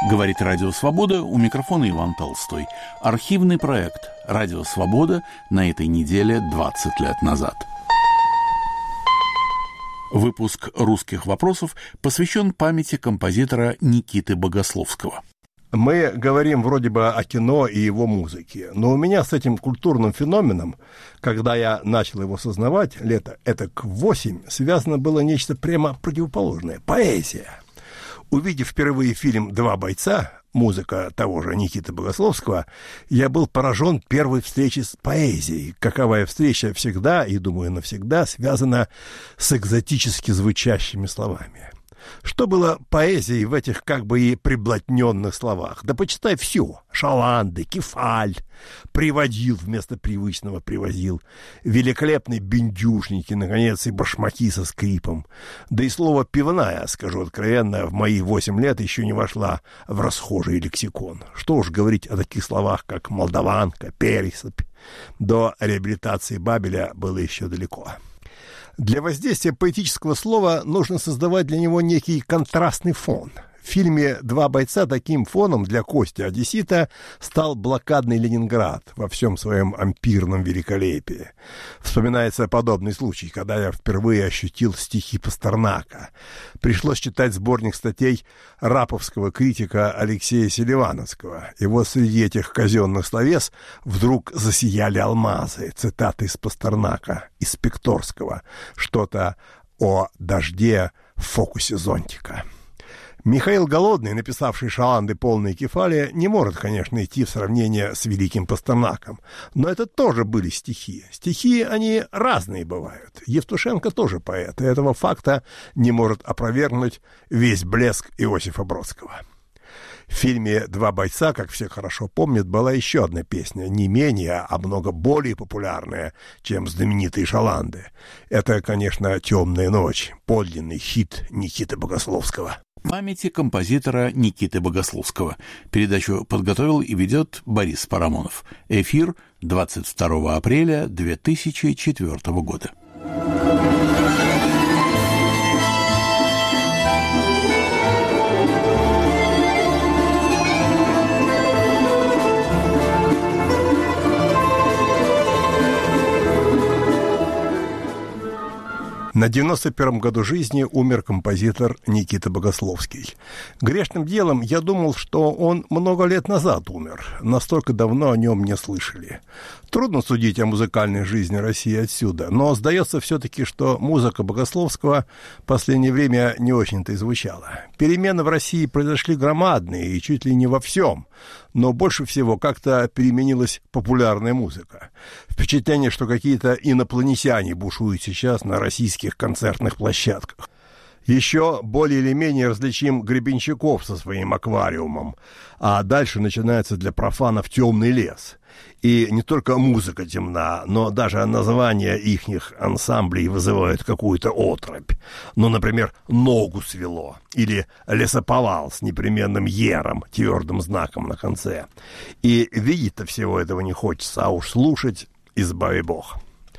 Говорит Радио Свобода, у микрофона Иван Толстой. Архивный проект «Радио Свобода» на этой неделе 20 лет назад. Выпуск «Русских вопросов» посвящен памяти композитора Никиты Богословского. Мы говорим вроде бы о кино и его музыке, но у меня с этим культурным феноменом, когда я начал его сознавать, лет этак 8, связано было нечто прямо противоположное – поэзия. Увидев впервые фильм «Два бойца», музыка того же Никиты Богословского, я был поражен первой встречей с поэзией. Каковая встреча всегда, и, думаю, навсегда, связана с экзотически звучащими словами. Что было поэзией в этих как бы и приблотненных словах? Да почитай все. Шаланды, кефаль, приводил вместо привычного привозил, великолепные бендюшники, наконец, и башмаки со скрипом. Да и слово «пивная», скажу откровенно, в мои 8 лет еще не вошла в расхожий лексикон. Что уж говорить о таких словах, как молдаванка, пересыпь. До реабилитации Бабеля было еще далеко. Для воздействия поэтического слова нужно создавать для него некий контрастный фон. В фильме «Два бойца» таким фоном для Кости Одессита стал блокадный Ленинград во всем своем ампирном великолепии. Вспоминается подобный случай, когда я впервые ощутил стихи Пастернака. Пришлось читать сборник статей раповского критика Алексея Селивановского. И вот среди этих казенных словес вдруг засияли алмазы, цитаты из Пастернака, из Пекторского, что-то о дожде в фокусе зонтика. Михаил Голодный, написавший шаланды полные кефали, не может, конечно, идти в сравнение с великим Пастернаком. Но это тоже были стихи. Стихи, они разные бывают. Евтушенко тоже поэт, и этого факта не может опровергнуть весь блеск Иосифа Бродского. В фильме «Два бойца», как все хорошо помнят, была еще одна песня, не менее, а много более популярная, чем знаменитые шаланды. Это, конечно, «Темная ночь», подлинный хит Никиты Богословского. Памяти композитора Никиты Богословского. Передачу подготовил и ведет Борис Парамонов. Эфир 22 апреля 2004 года. На 91-м году жизни умер композитор Никита Богословский. Грешным делом я думал, что он много лет назад умер. Настолько давно о нем не слышали. Трудно судить о музыкальной жизни России отсюда, но сдается все-таки, что музыка Богословского в последнее время не очень-то и звучала. Перемены в России произошли громадные и чуть ли не во всем, но больше всего как-то переменилась популярная музыка. Впечатление, что какие-то инопланетяне бушуют сейчас на российских концертных площадках. Еще более или менее различим Гребенщиков со своим аквариумом, а дальше начинается для профанов «Темный лес». И не только музыка темна, но даже названия ихних ансамблей вызывают какую-то оторопь. Ну, например, «Ногу свело» или «Лесоповал» с непременным «ером», твердым знаком на конце. И видеть-то всего этого не хочется, а уж слушать избави Бог.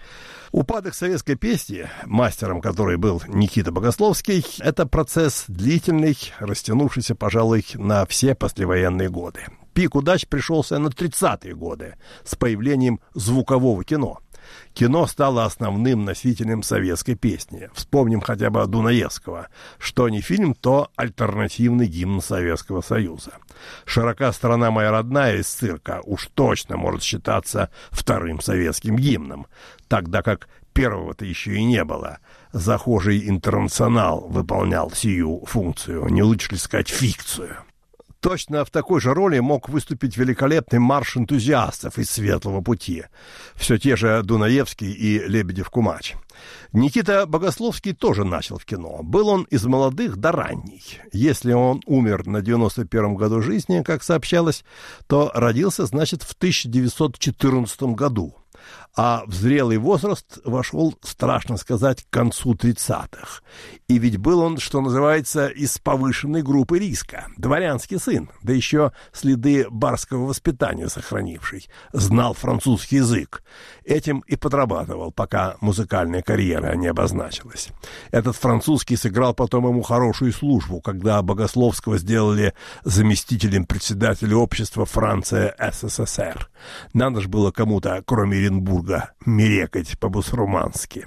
Упадок советской песни, мастером которой был Никита Богословский, это процесс длительный, растянувшийся, пожалуй, на все послевоенные годы. Пик удач пришелся на 30-е годы с появлением звукового кино. Кино стало основным носителем советской песни. Вспомним хотя бы Дунаевского. Что не фильм, то альтернативный гимн Советского Союза. «Широка страна моя родная» из «Цирка» уж точно может считаться вторым советским гимном, тогда как первого-то еще и не было. Захожий интернационал выполнял сию функцию, не лучше ли сказать фикцию. Точно в такой же роли мог выступить великолепный марш энтузиастов из «Светлого пути». Все те же Дунаевский и Лебедев-Кумач. Никита Богословский тоже начал в кино. Был он из молодых до ранний. Если он умер на 91-м году жизни, как сообщалось, то родился, значит, в 1914 году. А в зрелый возраст вошел, страшно сказать, к концу 30-х. И ведь был он, что называется, из повышенной группы риска. Дворянский сын, да еще следы барского воспитания сохранивший. Знал французский язык. Этим и подрабатывал, пока музыкальная карьера не обозначилась. Этот французский сыграл потом ему хорошую службу, когда Богословского сделали заместителем председателя общества Франция СССР. Надо же было кому-то, кроме Оренбурга, мерекать по-бусурмански.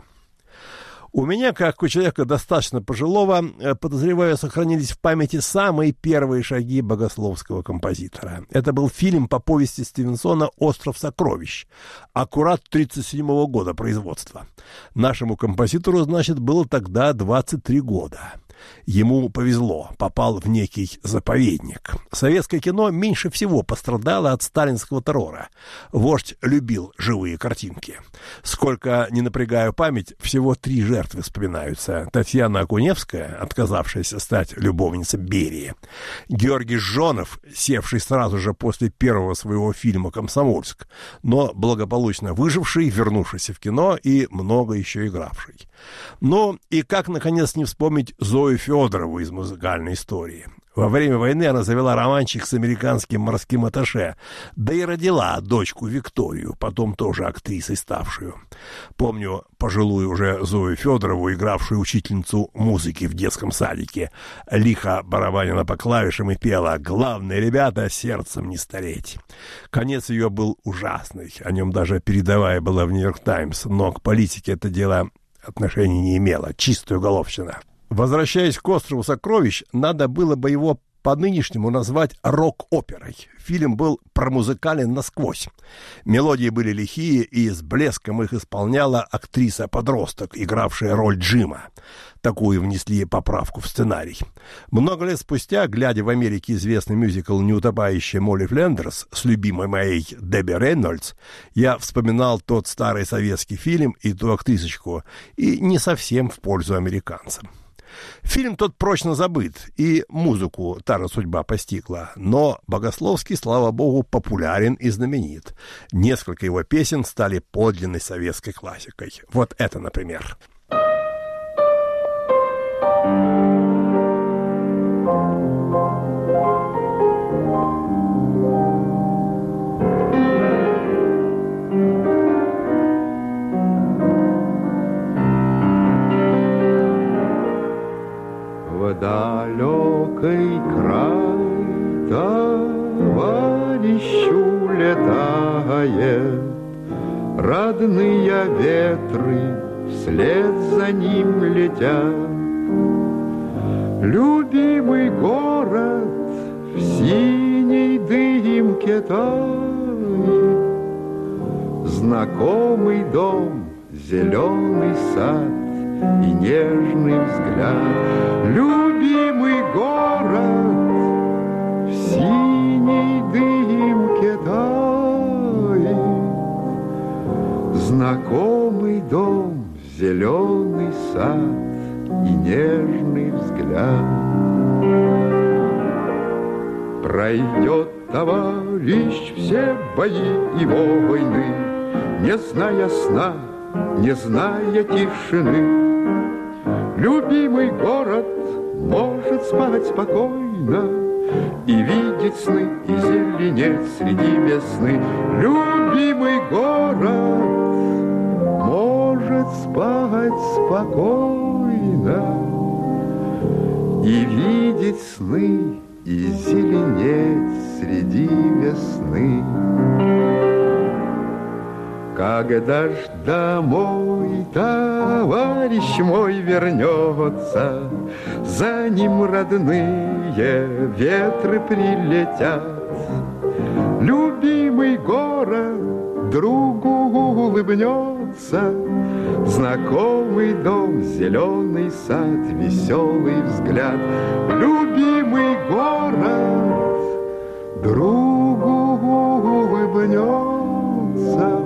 У меня, как у человека достаточно пожилого, подозреваю, сохранились в памяти самые первые шаги богословского композитора. Это был фильм по повести Стивенсона «Остров сокровищ», аккурат 1937 года производства. Нашему композитору, значит, было тогда 23 года. Ему повезло, попал в некий заповедник. Советское кино меньше всего пострадало от сталинского террора. Вождь любил живые картинки. Сколько не напрягаю память, всего 3 жертвы вспоминаются. Татьяна Акуневская, отказавшаяся стать любовницей Берии. Георгий Жонов, севший сразу же после первого своего фильма «Комсомольск», но благополучно выживший, вернувшийся в кино и много еще игравший. Ну и как, наконец, не вспомнить Зою Федорову из музыкальной истории. Во время войны она завела романчик с американским морским атташе, да и родила дочку Викторию, потом тоже актрисой ставшую. Помню пожилую уже Зою Федорову, игравшую учительницу музыки в детском садике, лихо барабанила по клавишам и пела «Главное, ребята, сердцем не стареть». Конец ее был ужасный, о нем даже передовая была в «Нью-Йорк Таймс», но к политике это дело отношения не имело, чистая уголовщина. Возвращаясь к «Острову сокровищ», надо было бы его по-нынешнему назвать рок-оперой. Фильм был промузыкален насквозь. Мелодии были лихие, и с блеском их исполняла актриса-подросток, игравшая роль Джима. Такую внесли поправку в сценарий. Много лет спустя, глядя в Америке известный мюзикл «Неутопающая Молли Флендерс» с любимой моей Дебби Рейнольдс, я вспоминал тот старый советский фильм и ту актрисочку, и не совсем в пользу американцам. Фильм тот прочно забыт, и музыку та же судьба постигла, но Богословский, слава богу, популярен и знаменит. Несколько его песен стали подлинной советской классикой. Вот это, например. В далекий край товарищу летает, родные ветры вслед за ним летят. Любимый город в синей дымке тает, знакомый дом, зеленый сад и нежный взгляд. Любимый город в синей дымке тает, знакомый дом, зеленый сад и нежный взгляд. Пройдет товарищ все бои и войны, не зная сна, не зная тишины. Любимый город может спать спокойно и видеть сны, и зеленеть среди весны. Любимый город может спать спокойно и видеть сны, и зеленеть среди весны. Когда ж домой товарищ мой вернется, за ним родные ветры прилетят. Любимый город другу улыбнется, знакомый дом, зеленый сад, веселый взгляд. Любимый город другу улыбнется,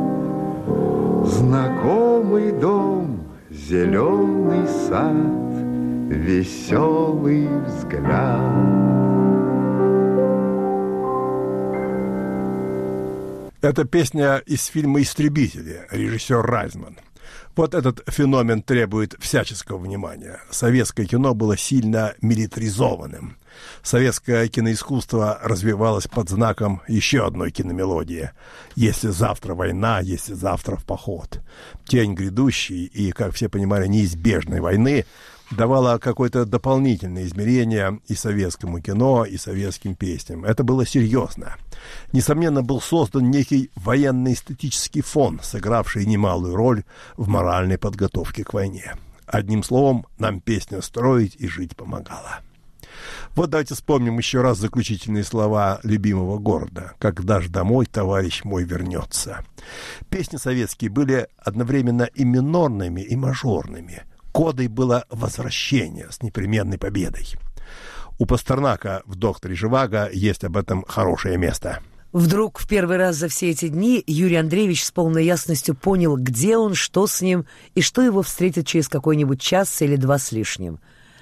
знакомый дом, зеленый сад, веселый взгляд. Это песня из фильма «Истребители», режиссер Райзман. Вот этот феномен требует всяческого внимания. Советское кино было сильно милитаризованным. Советское киноискусство развивалось под знаком еще одной киномелодии. «Если завтра война, если завтра в поход». Тень грядущей и, как все понимали, неизбежной войны давала какое-то дополнительное измерение и советскому кино, и советским песням. Это было серьезно. Несомненно, был создан некий военно-эстетический фон, сыгравший немалую роль в моральной подготовке к войне. Одним словом, нам песня строить и жить помогала. Вот давайте вспомним еще раз заключительные слова любимого города: «Когда ж домой товарищ мой вернется». Песни советские были одновременно и минорными, и мажорными. Кодой было возвращение с непременной победой. У Пастернака в «Докторе Живаго» есть об этом хорошее место. Вдруг в первый раз за все эти дни Юрий Андреевич с полной ясностью понял, где он, что с ним, и что его встретит через какой-нибудь час или два с лишним.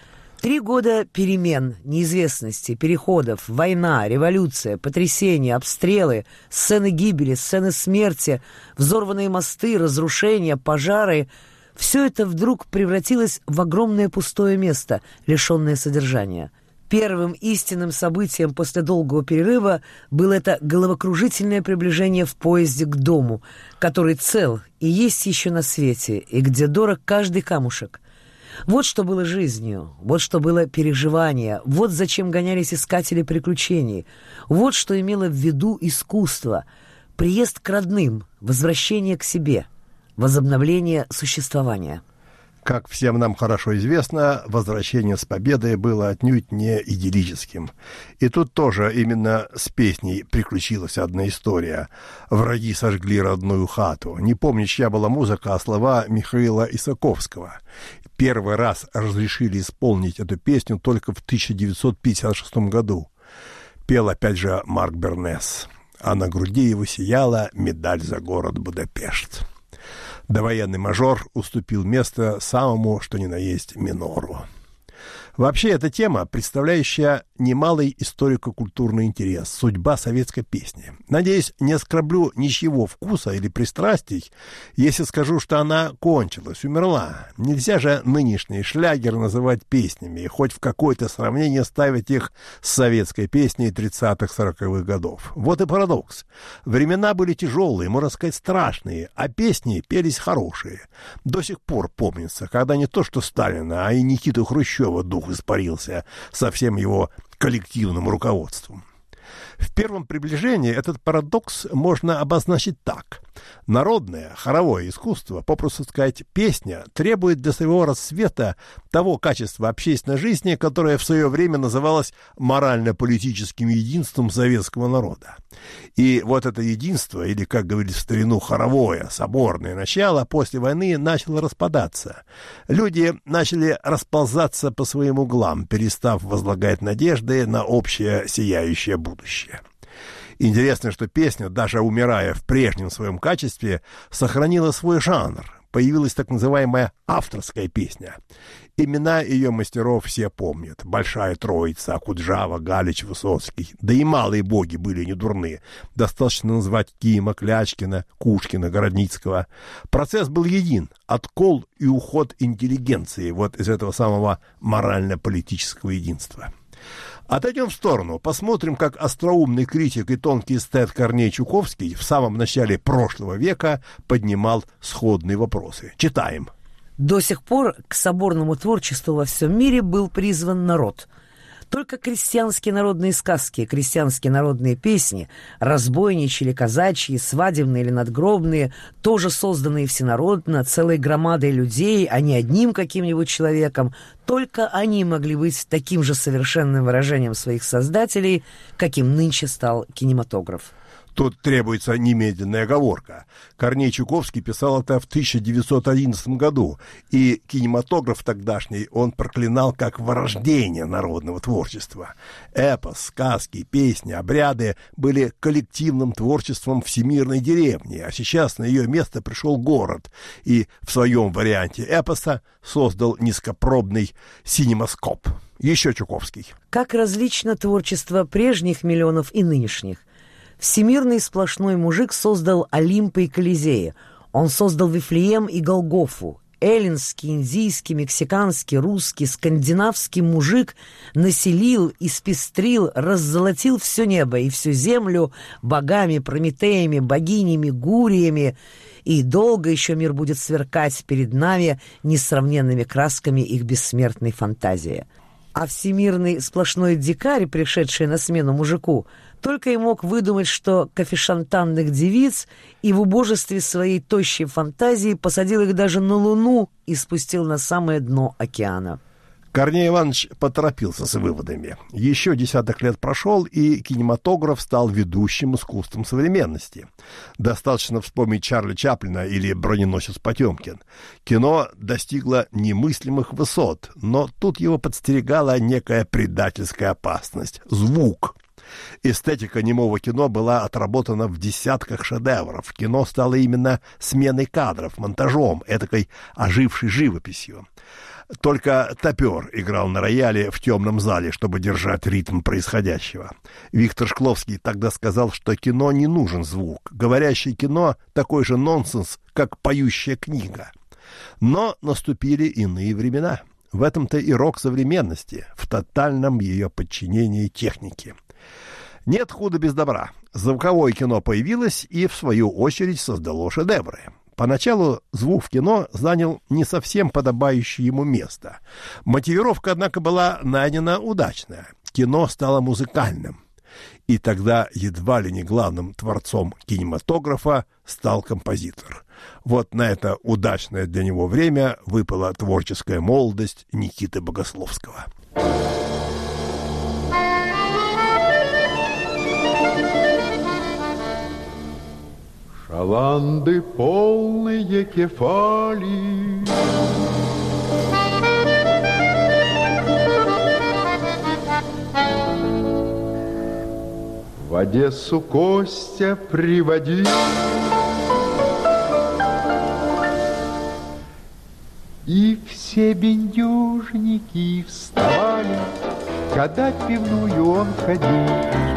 3 года перемен, неизвестности, переходов, война, революция, потрясения, обстрелы, сцены гибели, сцены смерти, взорванные мосты, разрушения, пожары — все это вдруг превратилось в огромное пустое место, лишенное содержания. Первым истинным событием после долгого перерыва было это головокружительное приближение в поезде к дому, который цел и есть еще на свете, и где дорог каждый камушек. Вот что было жизнью, вот что было переживание, вот зачем гонялись искатели приключений, вот что имело в виду искусство: приезд к родным, возвращение к себе, возобновление существования. Как всем нам хорошо известно, возвращение с победой было отнюдь не идиллическим. И тут тоже именно с песней приключилась одна история. «Враги сожгли родную хату». Не помню, чья была музыка, а слова Михаила Исаковского. Первый раз разрешили исполнить эту песню только в 1956 году. Пел опять же Марк Бернес. А на груди его сияла медаль за город Будапешт. Довоенный мажор уступил место самому, что ни на есть, минору. Вообще, эта тема, представляющая немалый историко-культурный интерес, судьба советской песни. Надеюсь, не оскорблю ничьего вкуса или пристрастий, если скажу, что она кончилась, умерла. Нельзя же нынешние шлягеры называть песнями и хоть в какое-то сравнение ставить их с советской песней 30-х-40-х годов. Вот и парадокс. Времена были тяжелые, можно сказать, страшные, а песни пелись хорошие. До сих пор помнится, когда не то что Сталина, а и Никиту Хрущева дух испарился со всем его коллективным руководством. В первом приближении этот парадокс можно обозначить так. Народное, хоровое искусство, попросту сказать, песня, требует для своего расцвета того качества общественной жизни, которое в свое время называлось морально-политическим единством советского народа. И вот это единство, или, как говорили в старину, хоровое, соборное начало, после войны начало распадаться. Люди начали расползаться по своим углам, перестав возлагать надежды на общее сияющее будущее. Интересно, что песня, даже умирая в прежнем своем качестве, сохранила свой жанр. Появилась так называемая авторская песня. Имена ее мастеров все помнят. Большая Троица, Акуджава, Галич, Высоцкий. Да и малые боги были не дурны. Достаточно назвать Кима, Клячкина, Кушкина, Городницкого. Процесс был един. Откол и уход интеллигенции вот из этого самого морально-политического единства. Отойдем в сторону, посмотрим, как остроумный критик и тонкий эстет Корней Чуковский в самом начале прошлого века поднимал сходные вопросы. Читаем. До сих пор к соборному творчеству во всем мире был призван народ. Только крестьянские народные сказки, крестьянские народные песни, разбойничьи или казачьи, свадебные или надгробные, тоже созданные всенародно, целой громадой людей, а не одним каким-нибудь человеком, только они могли быть таким же совершенным выражением своих создателей, каким нынче стал кинематограф. Тут требуется немедленная оговорка. Корней Чуковский писал это в 1911 году, и кинематограф тогдашний он проклинал как вырождение народного творчества. Эпос, сказки, песни, обряды были коллективным творчеством всемирной деревни, а сейчас на ее место пришел город, и в своем варианте эпоса создал низкопробный синемаскоп. Еще Чуковский. Как различно творчество прежних миллионов и нынешних. Всемирный сплошной мужик создал Олимпы и Колизеи. Он создал Вифлеем и Голгофу. Эллинский, индийский, мексиканский, русский, скандинавский мужик населил, испестрил, раззолотил все небо и всю землю богами, прометеями, богинями, гуриями. И долго еще мир будет сверкать перед нами несравненными красками их бессмертной фантазии. А всемирный сплошной дикарь, пришедший на смену мужику, только и мог выдумать, что кофешантанных девиц и в убожестве своей тощей фантазии посадил их даже на Луну и спустил на самое дно океана. Корней Иванович поторопился с выводами. Еще десяток лет прошел, и кинематограф стал ведущим искусством современности. Достаточно вспомнить Чарли Чаплина или «Броненосец Потемкин». Кино достигло немыслимых высот, но тут его подстерегала некая предательская опасность — звук. Эстетика немого кино была отработана в десятках шедевров. Кино стало именно сменой кадров, монтажом, этакой ожившей живописью. Только топер играл на рояле в темном зале, чтобы держать ритм происходящего. Виктор Шкловский тогда сказал, что кино не нужен звук. Говорящее кино — такой же нонсенс, как поющая книга. Но наступили иные времена. В этом-то и рок современности, в тотальном ее подчинении технике. Нет худа без добра. Звуковое кино появилось и, в свою очередь, создало шедевры. Поначалу звук в кино занял не совсем подобающее ему место. Мотивировка, однако, была найдена удачная. Кино стало музыкальным. И тогда едва ли не главным творцом кинематографа стал композитор. Вот на это удачное для него время выпала творческая молодость Никиты Богословского. Шаланды полные кефали, в Одессу Костя приводил, и все бендюжники вставали, когда в пивную он ходил.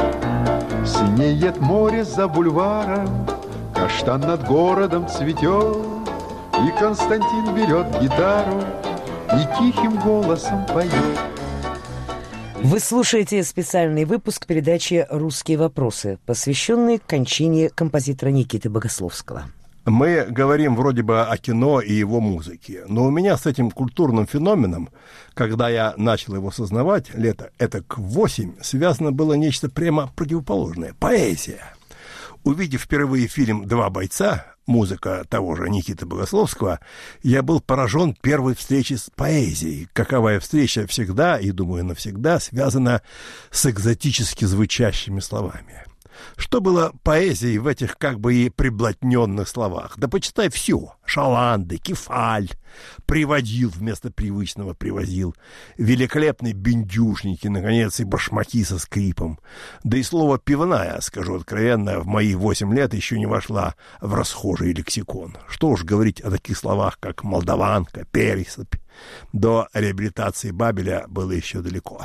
Синеет море за бульваром, каштан над городом цветет, и Константин берет гитару и тихим голосом поет. Вы слушаете специальный выпуск передачи «Русские вопросы», посвященный кончине композитора Никиты Богословского. Мы говорим вроде бы о кино и его музыке, но у меня с этим культурным феноменом, когда я начал его сознавать, лет этак 8, связано было нечто прямо противоположное — поэзия. Увидев впервые фильм «Два бойца», музыка того же Никиты Богословского, я был поражен первой встречей с поэзией. Каковая встреча всегда, и, думаю, навсегда, связана с экзотически звучащими словами. Что было поэзией в этих как бы и приблотненных словах? Да почитай все. Шаланды, кефаль, приводил вместо привычного привозил, великолепные бендюшники, наконец, и башмаки со скрипом. Да и слово «пивная», скажу откровенно, в мои 8 лет еще не вошла в расхожий лексикон. Что уж говорить о таких словах, как молдаванка, пересыпь. До реабилитации Бабеля было еще далеко.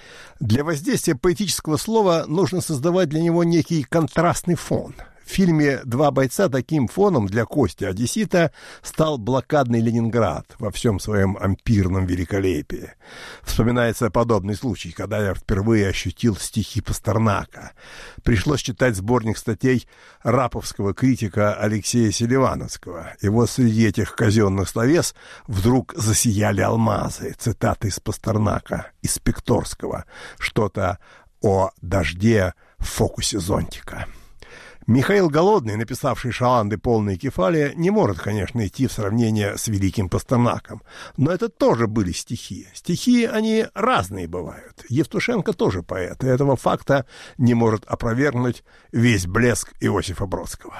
Для воздействия поэтического слова нужно создавать для него некий контрастный фон. В фильме «Два бойца» таким фоном для Кости Одессита стал блокадный Ленинград во всем своем ампирном великолепии. Вспоминается подобный случай, когда я впервые ощутил стихи Пастернака. Пришлось читать сборник статей раповского критика Алексея Селивановского. И вот среди этих казенных словес вдруг засияли алмазы, цитаты из Пастернака, из Пекторского, что-то о дожде в фокусе зонтика. Михаил Голодный, написавший «Шаланды полные кефали», не может, конечно, идти в сравнение с великим Пастернаком. Но это тоже были стихи. Стихи, они разные бывают. Евтушенко тоже поэт, и этого факта не может опровергнуть весь блеск Иосифа Бродского.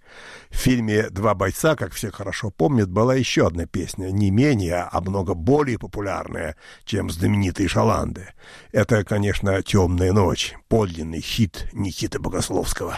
В фильме «Два бойца», как все хорошо помнят, была еще одна песня, не менее, а много более популярная, чем знаменитые «Шаланды». Это, конечно, «Темная ночь», подлинный хит Никиты Богословского.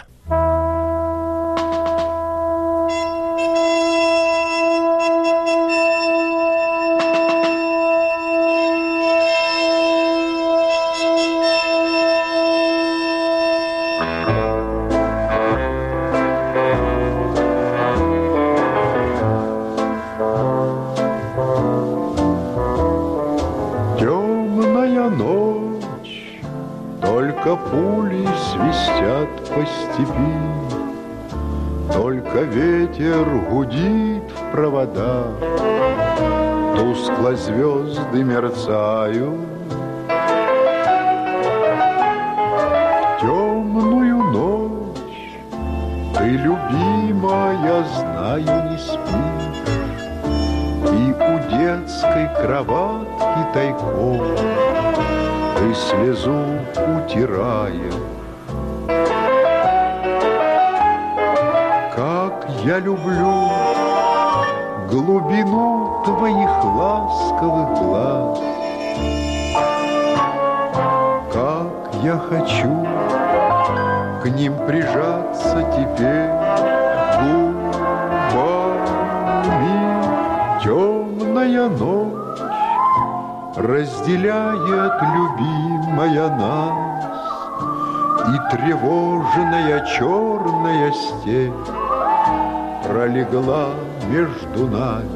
Только пули свистят по степи, только ветер гудит в проводах, тускло звезды мерцают. Темную ночь ты, любимая, знаю, не спишь, и у детской кроватки тайком ты слезу утираешь. Как я люблю глубину твоих ласковых глаз, как я хочу к ним прижаться теперь губами. Темная ночь разделяет, любимая, нас, и тревожная черная степь пролегла между нами.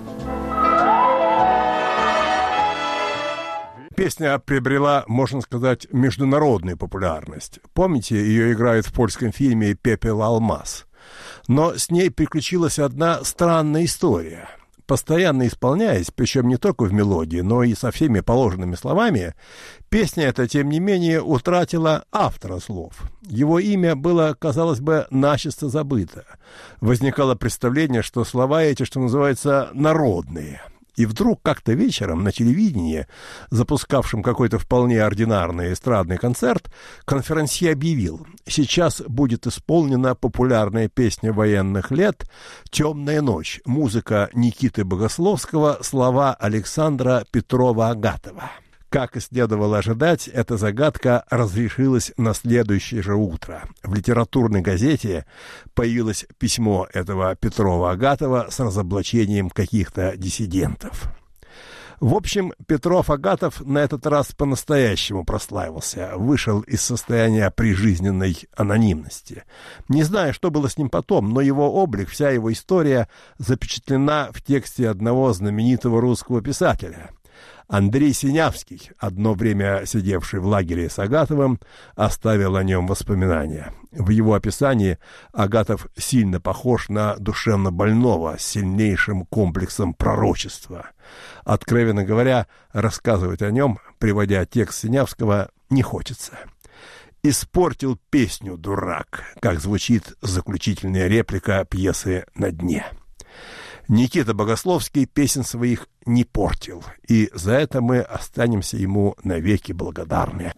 Песня приобрела, можно сказать, международную популярность. Помните, ее играют в польском фильме «Пепел алмаз». Но с ней приключилась одна странная история. Постоянно исполняясь, причем не только в мелодии, но и со всеми положенными словами, песня эта, тем не менее, утратила автора слов. Его имя было, казалось бы, начисто забыто. Возникало представление, что слова эти, что называется, народные. И вдруг как-то вечером на телевидении, запускавшем какой-то вполне ординарный эстрадный концерт, конферансье объявил: сейчас будет исполнена популярная песня военных лет «Темная ночь», музыка Никиты Богословского, слова Александра Петрова-Агатова. Как и следовало ожидать, эта загадка разрешилась на следующее же утро. В литературной газете появилось письмо этого Петрова-Агатова с разоблачением каких-то диссидентов. В общем, Петров-Агатов на этот раз по-настоящему прославился, вышел из состояния прижизненной анонимности. Не знаю, что было с ним потом, но его облик, вся его история запечатлена в тексте одного знаменитого русского писателя. Андрей Синявский, одно время сидевший в лагере с Агатовым, оставил о нем воспоминания. В его описании Агатов сильно похож на душевно больного с сильнейшим комплексом пророчества. Откровенно говоря, рассказывать о нем, приводя текст Синявского, не хочется. «Испортил песню, дурак», как звучит заключительная реплика пьесы «На дне». Никита Богословский песен своих не портил, и за это мы останемся ему навеки благодарны.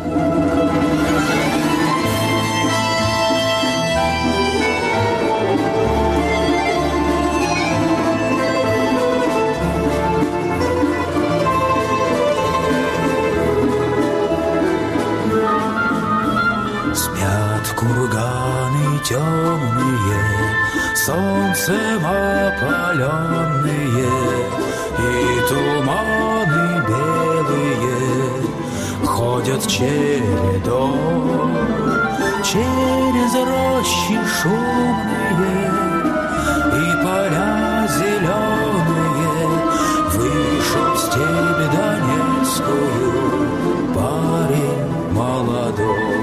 Спят курганы темные, солнцем опаленные, и туманы белые ходят чередой через рощи шумные и поля зеленые. Вышел в степь Донецкую парень молодой.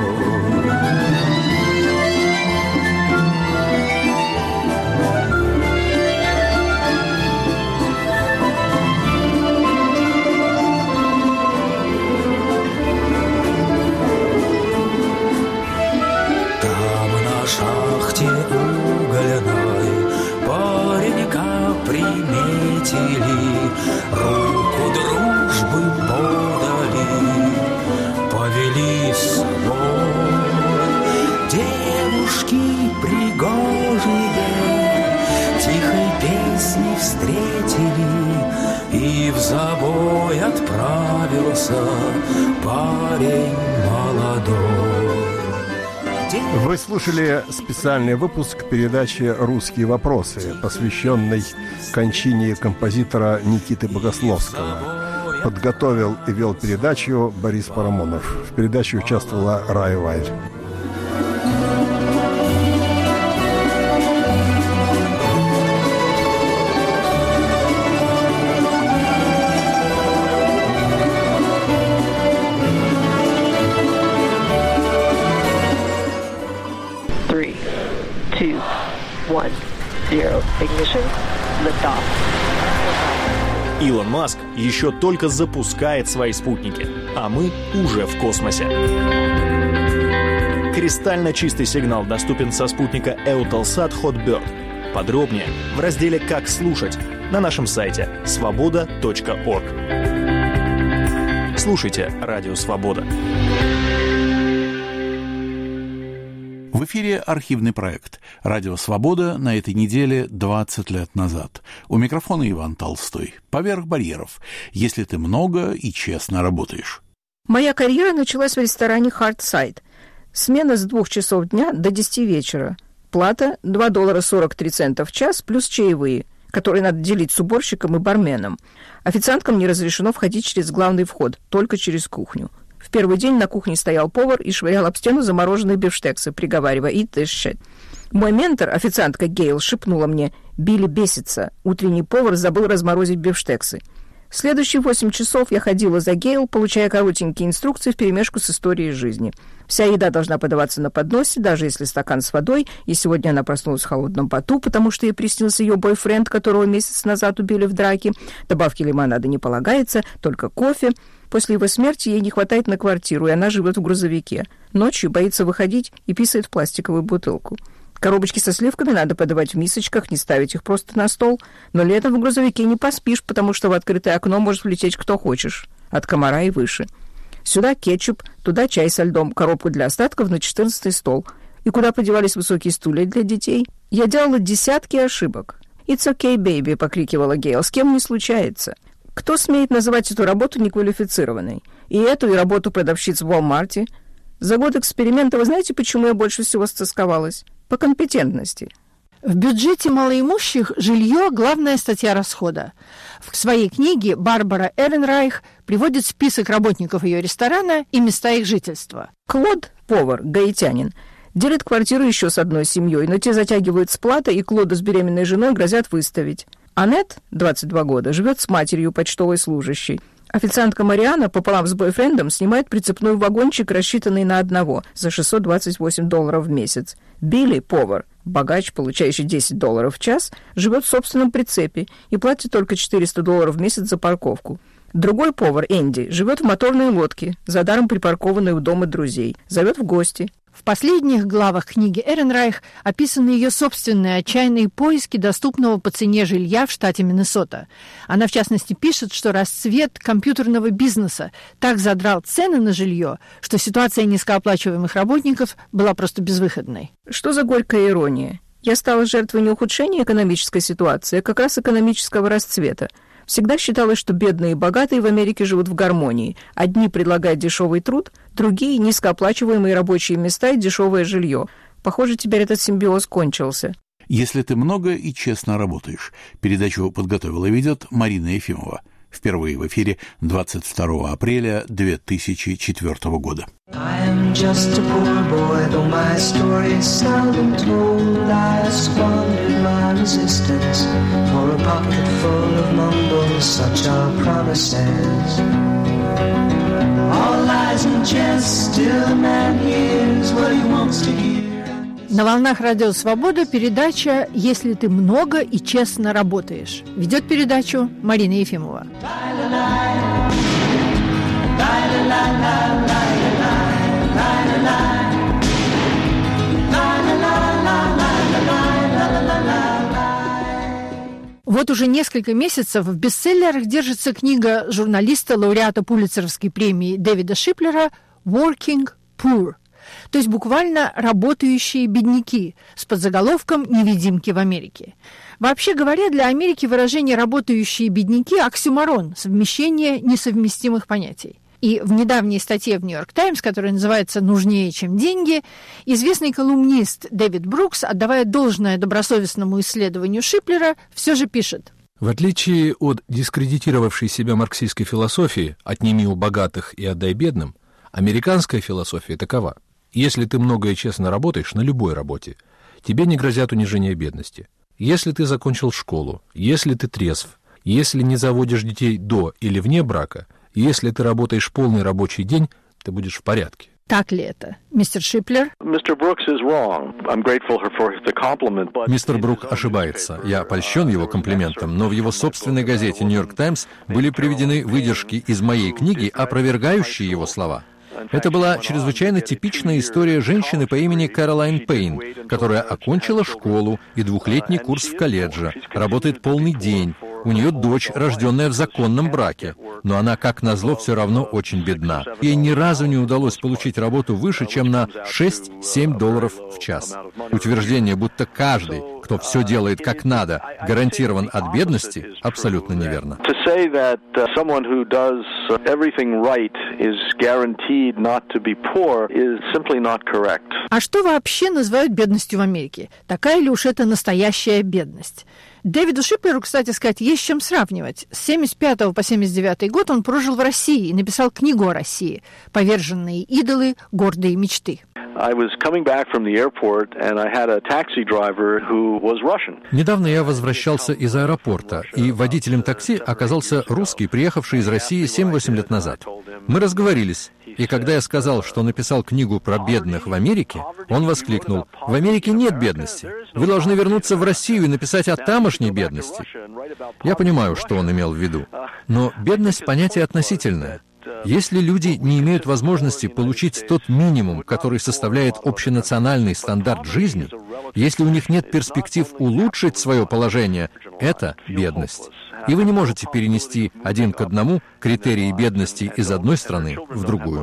Угольной паренька приметили, руку дружбы подали, повели с собой. Девушки пригожие тихой песней встретили, и в забой отправился парень молодой. Вы слушали специальный выпуск передачи «Русские вопросы», посвященный кончине композитора Никиты Богословского. Подготовил и вел передачу Борис Парамонов. В передаче участвовала Рая Вайль. Ignition, liftoff. Илон Маск еще только запускает свои спутники, а мы уже в космосе. Кристально чистый сигнал доступен со спутника Eutelsat Hotbird. Подробнее в разделе «Как слушать» на нашем сайте svoboda.org. Слушайте Радио Свобода. В эфире архивный проект «Радио Свобода» на этой неделе 20 лет назад. У микрофона Иван Толстой. Поверх барьеров, если ты много и честно работаешь. Моя карьера началась в ресторане «Хардсайд». Смена с 2 часов дня до 10 вечера. Плата $2.43 в час плюс чаевые, которые надо делить с уборщиком и барменом. Официанткам не разрешено входить через главный вход, только через кухню. В первый день на кухне стоял повар и швырял об стену замороженные бифштексы, приговаривая «eat this shit». Мой ментор, официантка Гейл, шепнула мне: «Билли бесится. Утренний повар забыл разморозить бифштексы». Следующие 8 часов я ходила за Гейл, получая коротенькие инструкции вперемешку с историей жизни. Вся еда должна подаваться на подносе, даже если стакан с водой, и сегодня она проснулась в холодном поту, потому что ей приснился ее бойфренд, которого месяц назад убили в драке. Добавки лимонада не полагается, только кофе. После его смерти ей не хватает на квартиру, и она живет в грузовике. Ночью боится выходить и писает в пластиковую бутылку. Коробочки со сливками надо подавать в мисочках, не ставить их просто на стол. Но летом в грузовике не поспишь, потому что в открытое окно может влететь кто хочешь, от комара и выше. Сюда кетчуп, туда чай со льдом, коробку для остатков на 14-й стол. И куда подевались высокие стулья для детей? Я делала десятки ошибок. «It's okay, baby», — покрикивала Гейл, — «с кем не случается». Кто смеет называть эту работу неквалифицированной? И эту, и работу продавщиц в Walmart. За год эксперимента вы знаете, почему я больше всего стосковалась? По компетентности. В бюджете малоимущих жилье – главная статья расхода. В своей книге Барбара Эренрайх приводит список работников ее ресторана и места их жительства. Клод, повар, гаитянин, делит квартиру еще с одной семьей, но те затягивают с платой, и Клода с беременной женой грозят выставить. Аннет, 22 года, живет с матерью, почтовой служащей. Официантка Мариана пополам с бойфрендом снимает прицепной вагончик, рассчитанный на одного, за $628 в месяц. Билли, повар, богач, получающий $10 в час, живет в собственном прицепе и платит только $400 в месяц за парковку. Другой повар, Энди, живет в моторной лодке, за даром припаркованной у дома друзей, зовет в гости. В последних главах книги Эренрайх описаны ее собственные отчаянные поиски доступного по цене жилья в штате Миннесота. Она, в частности, пишет, что расцвет компьютерного бизнеса так задрал цены на жилье, что ситуация низкооплачиваемых работников была просто безвыходной. Что за горькая ирония? Я стала жертвой не ухудшения экономической ситуации, а как раз экономического расцвета. Всегда считалось, что бедные и богатые в Америке живут в гармонии. Одни предлагают дешевый труд, другие – низкооплачиваемые рабочие места и дешевое жилье. Похоже, теперь этот симбиоз кончился. «Если ты много и честно работаешь». Передачу подготовила и ведет Марина Ефимова. Впервые в эфире 22 апреля 2004 года. I am just a poor boy, though my story is seldom told. I squandered my resistance for a pocket full of mumbles, such are promises. All lies and jest, still a man hears what he wants to hear. На волнах Радио Свобода передача «Если ты много и честно работаешь». Ведет передачу Марина Ефимова. Вот уже несколько месяцев в бестселлерах держится книга журналиста, лауреата Пулитцеровской премии Дэвида Шиплера «Working Poor», то есть буквально «работающие бедняки» с подзаголовком «Невидимки в Америке». Вообще говоря, для Америки выражение «работающие бедняки» – оксюморон, совмещение несовместимых понятий. И в недавней статье в «Нью-Йорк Таймс», которая называется «Нужнее, чем деньги», известный колумнист Дэвид Брукс, отдавая должное добросовестному исследованию Шиплера, все же пишет: В отличие от дискредитировавшей себя марксистской философии «отними у богатых и отдай бедным», американская философия такова: если ты много и честно работаешь на любой работе, тебе не грозят унижение бедности. Если ты закончил школу, если ты трезв, если не заводишь детей до или вне брака, если ты работаешь полный рабочий день, ты будешь в порядке. Так ли это, мистер Шиплер? Мистер Брук ошибается. Я польщен его комплиментом, но в его собственной газете «Нью-Йорк Таймс» были приведены выдержки из моей книги, опровергающие его слова. Это была чрезвычайно типичная история женщины по имени Кэролайн Пейн, которая окончила школу и 2-летний курс в колледже, работает полный день. У нее дочь, рожденная в законном браке, но она, как назло, все равно очень бедна. Ей ни разу не удалось получить работу выше, чем на $6-7 в час. Утверждение, будто каждый, кто все делает как надо, гарантирован от бедности, абсолютно неверно. А что вообще называют бедностью в Америке? Такая ли уж это настоящая бедность? Дэвиду Шиплеру, кстати сказать, есть с чем сравнивать. С 1975 по 1979 год он прожил в России и написал книгу о России «Поверженные идолы, гордые мечты». Недавно я возвращался из аэропорта, и водителем такси оказался русский, приехавший из России 7-8 лет назад. Мы разговорились, и когда я сказал, что написал книгу про бедных в Америке, он воскликнул: «В Америке нет бедности. Вы должны вернуться в Россию и написать о тамошней бедности». Я понимаю, что он имел в виду, но бедность — понятие относительное. Если люди не имеют возможности получить тот минимум, который составляет общенациональный стандарт жизни, если у них нет перспектив улучшить свое положение, это бедность. И вы не можете перенести один к одному критерии бедности из одной страны в другую.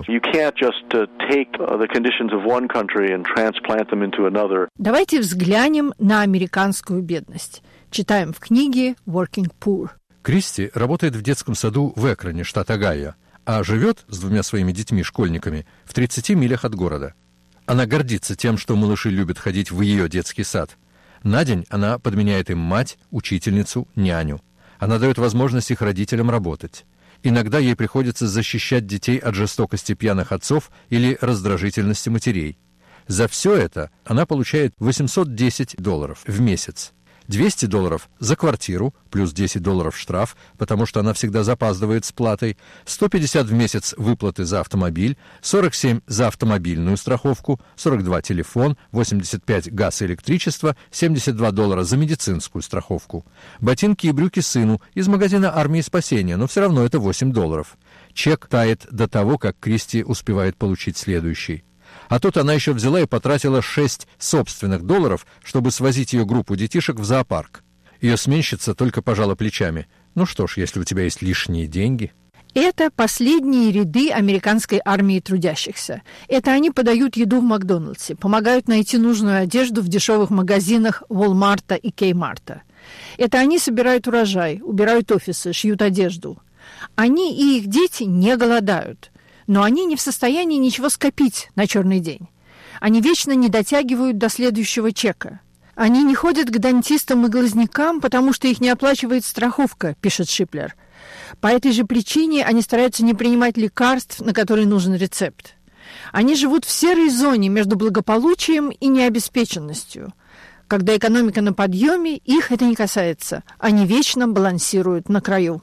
Давайте взглянем на американскую бедность. Читаем в книге «Working Poor». Кристи работает в детском саду в Экроне, штат Огайо, а живет с 2 своими детьми-школьниками в 30 милях от города. Она гордится тем, что малыши любят ходить в ее детский сад. На день она подменяет им мать, учительницу, няню. Она дает возможность их родителям работать. Иногда ей приходится защищать детей от жестокости пьяных отцов или раздражительности матерей. За все это она получает $810 в месяц. $200 за квартиру, плюс $10 штраф, потому что она всегда запаздывает с платой, $150 в месяц выплаты за автомобиль, $47 за автомобильную страховку, $42 телефон, $85 газ и электричество, $72 за медицинскую страховку. Ботинки и брюки сыну из магазина «Армии спасения», но все равно это $8. Чек тает до того, как Кристи успевает получить следующий. А тут она еще взяла и потратила $6 собственных, чтобы свозить ее группу детишек в зоопарк. Ее сменщица только пожала плечами. Ну что ж, если у тебя есть лишние деньги... Это последние ряды американской армии трудящихся. Это они подают еду в Макдональдсе, помогают найти нужную одежду в дешевых магазинах Walmart и Kmart. Это они собирают урожай, убирают офисы, шьют одежду. Они и их дети не голодают. Но они не в состоянии ничего скопить на черный день. Они вечно не дотягивают до следующего чека. Они не ходят к дантистам и глазнякам, потому что их не оплачивает страховка, пишет Шиплер. По этой же причине они стараются не принимать лекарств, на которые нужен рецепт. Они живут в серой зоне между благополучием и необеспеченностью. Когда экономика на подъеме, их это не касается. Они вечно балансируют на краю.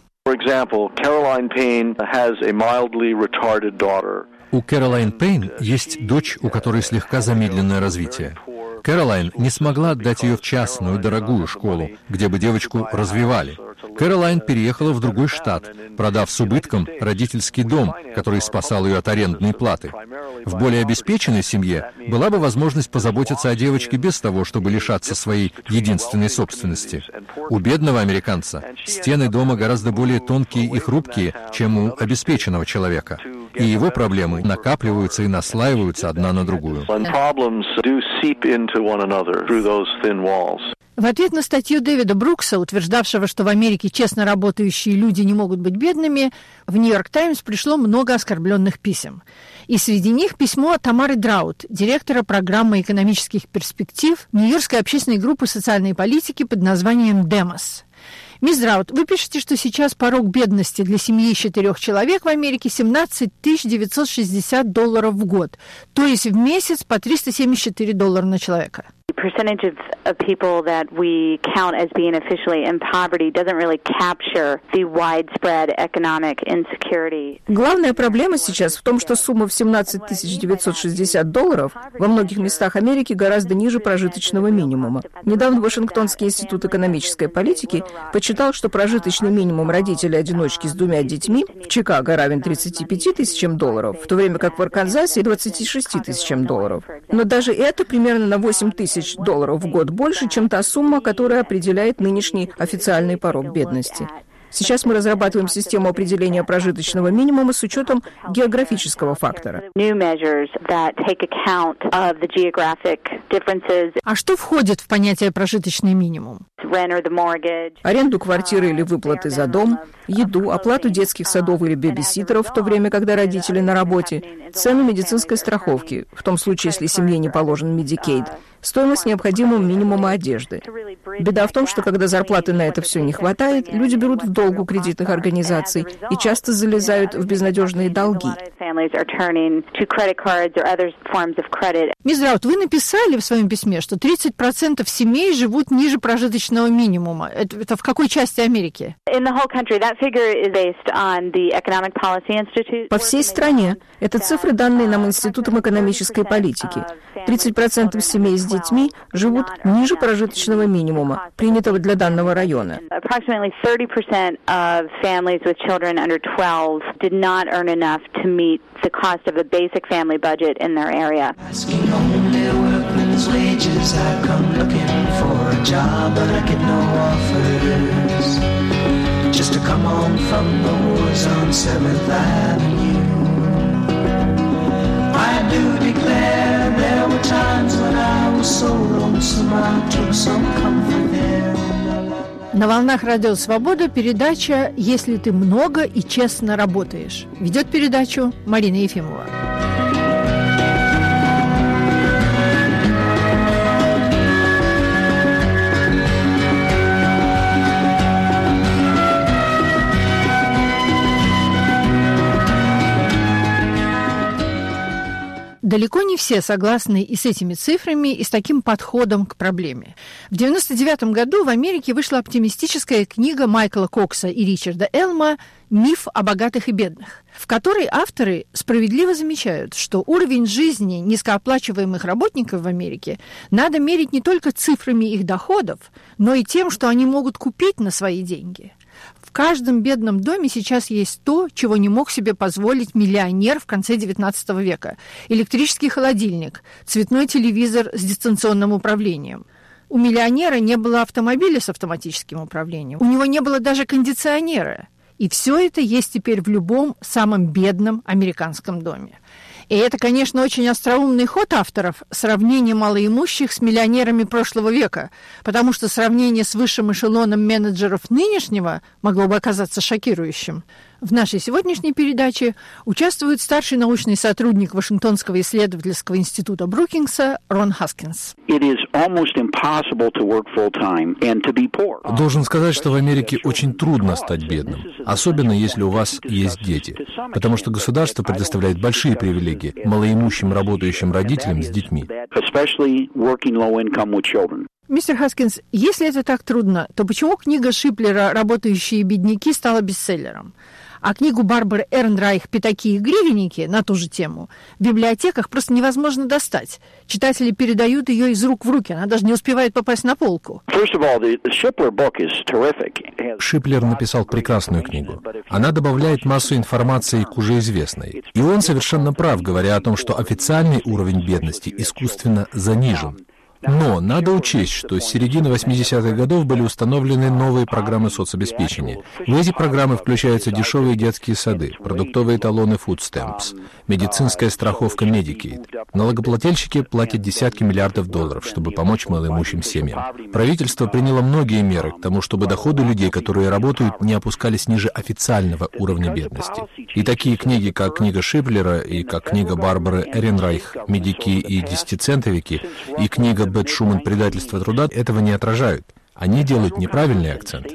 У Кэролайн Пейн есть дочь, у которой слегка замедленное развитие. Кэролайн не смогла отдать ее в частную, дорогую школу, где бы девочку развивали. Кэролайн переехала в другой штат, продав с убытком родительский дом, который спасал ее от арендной платы. В более обеспеченной семье была бы возможность позаботиться о девочке без того, чтобы лишаться своей единственной собственности. У бедного американца стены дома гораздо более тонкие и хрупкие, чем у обеспеченного человека. И его проблемы накапливаются и наслаиваются одна на другую. В ответ на статью Дэвида Брукса, утверждавшего, что в Америке честно работающие люди не могут быть бедными, в «Нью-Йорк Таймс» пришло много оскорбленных писем. И среди них письмо Тамары Драут, директора программы экономических перспектив Нью-Йоркской общественной группы социальной политики под названием «Демос». Мисс Драут, вы пишете, что сейчас порог бедности для семьи из 4 человек в Америке $17 960 в год, то есть в месяц по $374 на человека. percentage of people that we count as being officially in poverty doesn't really capture the widespread economic insecurity. Главная проблема сейчас в том, что сумма в $17 960 во многих местах Америки гораздо ниже прожиточного минимума. Недавно Вашингтонский институт экономической политики подсчитал, что прожиточный минимум родителя-одиночки с 2 детьми в Чикаго равен $35 тысячам, в то время как в Арканзасе $26 тысячам. Но даже это примерно на $8 тысяч в год больше, чем та сумма, которая определяет нынешний официальный порог бедности. Сейчас мы разрабатываем систему определения прожиточного минимума с учетом географического фактора. А что входит в понятие прожиточный минимум? Аренду квартиры или выплаты за дом, еду, оплату детских садов или бэбиситеров в то время, когда родители на работе, цену медицинской страховки, в том случае, если семье не положен Medicaid, стоимость необходимого минимума одежды. Беда в том, что когда зарплаты на это все не хватает, люди берут в долг у кредитных организаций и часто залезают в безнадежные долги. Мисс Раут, вы написали в своем письме, что 30% семей живут ниже прожиточного минимума. Это в какой части Америки? По всей стране. Это цифры, данные нам Институтом экономической политики. 30% семей с детьми живут ниже прожиточного минимума, принятого для данного района. I do declare there were times when I was so lonesome I took some comfort there. На волнах Радио Свобода передача «Если ты много и честно работаешь». Ведет передачу Марина Ефимова. Далеко не все согласны и с этими цифрами, и с таким подходом к проблеме. В 1999 году в Америке вышла оптимистическая книга Майкла Кокса и Ричарда Элма «Миф о богатых и бедных», в которой авторы справедливо замечают, что уровень жизни низкооплачиваемых работников в Америке надо мерить не только цифрами их доходов, но и тем, что они могут купить на свои деньги. В каждом бедном доме сейчас есть то, чего не мог себе позволить миллионер в конце XIX века. Электрический холодильник, цветной телевизор с дистанционным управлением. У миллионера не было автомобиля с автоматическим управлением. У него не было даже кондиционера. И все это есть теперь в любом самом бедном американском доме. И это, конечно, очень остроумный ход авторов – сравнение малоимущих с миллионерами прошлого века, потому что сравнение с высшим эшелоном менеджеров нынешнего могло бы оказаться шокирующим. В нашей сегодняшней передаче участвует старший научный сотрудник Вашингтонского исследовательского института Брукингса Рон Хаскинс. Должен сказать, что в Америке очень трудно стать бедным, особенно если у вас есть дети, потому что государство предоставляет большие привилегии малоимущим работающим родителям с детьми. Мистер Хаскинс, если это так трудно, то почему книга Шиплера «Работающие бедняки» стала бестселлером? А книгу Барбары Эрнрайх «Пятаки и гривенники» на ту же тему в библиотеках просто невозможно достать. Читатели передают ее из рук в руки, она даже не успевает попасть на полку. Шиплер написал прекрасную книгу. Она добавляет массу информации к уже известной. И он совершенно прав, говоря о том, что официальный уровень бедности искусственно занижен. Но надо учесть, что с середины 80-х годов были установлены новые программы соцобеспечения. В эти программы включаются дешевые детские сады, продуктовые талоны Food Stamps, медицинская страховка Medicaid. Налогоплательщики платят десятки миллиардов долларов, чтобы помочь малоимущим семьям. Правительство приняло многие меры к тому, чтобы доходы людей, которые работают, не опускались ниже официального уровня бедности. И такие книги, как книга Шиплера и как книга Барбары Эрнрайх «Медики и десятицентовики» и книга Бет Шуман «Предательство труда» этого не отражают. Они делают неправильный акцент.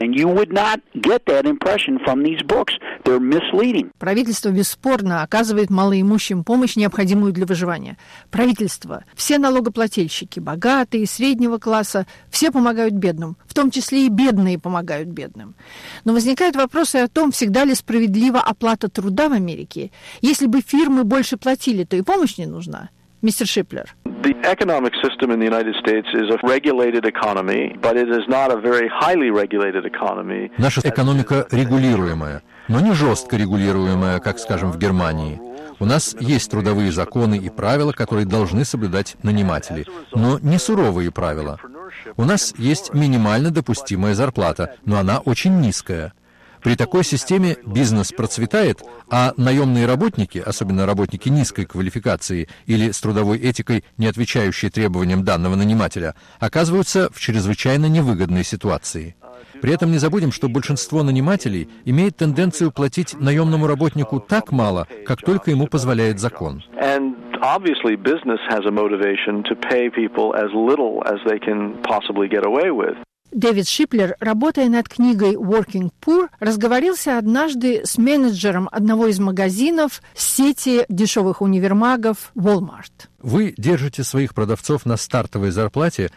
Правительство бесспорно оказывает малоимущим помощь, необходимую для выживания. Правительство, все налогоплательщики, богатые, среднего класса, все помогают бедным, в том числе и бедные помогают бедным. Но возникают вопросы о том, всегда ли справедлива оплата труда в Америке. Если бы фирмы больше платили, то и помощь не нужна. Мистер Шиплер. The economic system in the United States is a regulated economy, but it is not a very highly regulated economy. Наша экономика регулируемая, но не жестко регулируемая, как, скажем, в Германии. У нас есть трудовые законы и правила, которые должны соблюдать наниматели, но не суровые правила. У нас есть минимально допустимая зарплата, но она очень низкая. При такой системе бизнес процветает, а наемные работники, особенно работники низкой квалификации или с трудовой этикой, не отвечающие требованиям данного нанимателя, оказываются в чрезвычайно невыгодной ситуации. При этом не забудем, что большинство нанимателей имеет тенденцию платить наемному работнику так мало, как только ему позволяет закон. Obviously, business has a motivation to pay people as little as they can possibly get away with. Дэвид Шиплер, работая над книгой «Working Poor», разговорился однажды с менеджером одного из магазинов сети дешевых универмагов Walmart. Вы держите своих продавцов на стартовой зарплате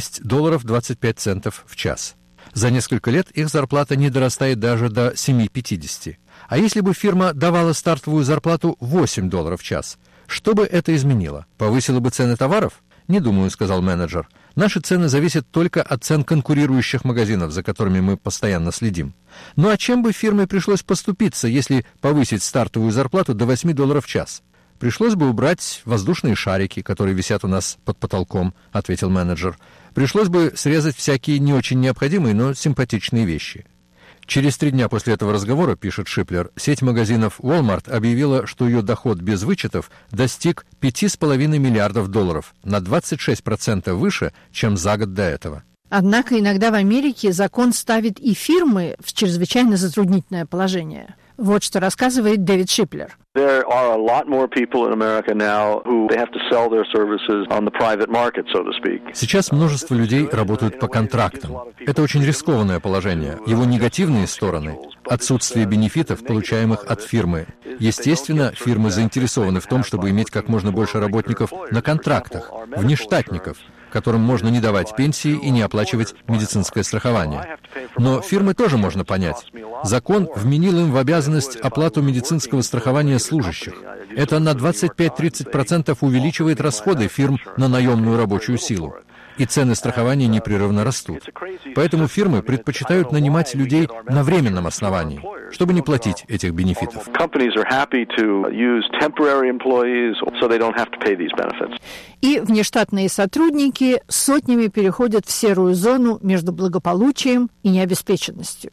$6.25 в час. За несколько лет их зарплата не дорастает даже до $7.50. А если бы фирма давала стартовую зарплату $8 в час, что бы это изменило? Повысило бы цены товаров? «Не думаю», — сказал менеджер. «Наши цены зависят только от цен конкурирующих магазинов, за которыми мы постоянно следим. Ну а чем бы фирме пришлось поступиться, если повысить стартовую зарплату до $8 в час? Пришлось бы убрать воздушные шарики, которые висят у нас под потолком», — ответил менеджер. «Пришлось бы срезать всякие не очень необходимые, но симпатичные вещи». Через 3 дня после этого разговора, пишет Шиплер, сеть магазинов Walmart объявила, что ее доход без вычетов достиг $5,5 миллиардов, на 26% выше, чем за год до этого. Однако иногда в Америке закон ставит и фирмы в чрезвычайно затруднительное положение. Вот что рассказывает Дэвид Шиплер. There are a lot more people in America now who they have to sell their services on the private market, so to speak. Сейчас множество людей работают по контрактам. Это очень рискованное положение. Его негативные стороны – отсутствие бенефитов, получаемых от фирмы. Естественно, фирмы заинтересованы в том, чтобы иметь как можно больше работников на контрактах, внештатников, которым можно не давать пенсии и не оплачивать медицинское страхование. Но фирмы тоже можно понять. Закон вменил им в обязанность оплату медицинского страхования служащих. Это на 25-30% увеличивает расходы фирм на наемную рабочую силу. И цены страхования непрерывно растут. Поэтому фирмы предпочитают нанимать людей на временном основании, чтобы не платить этих бенефитов. И внештатные сотрудники сотнями переходят в серую зону между благополучием и необеспеченностью.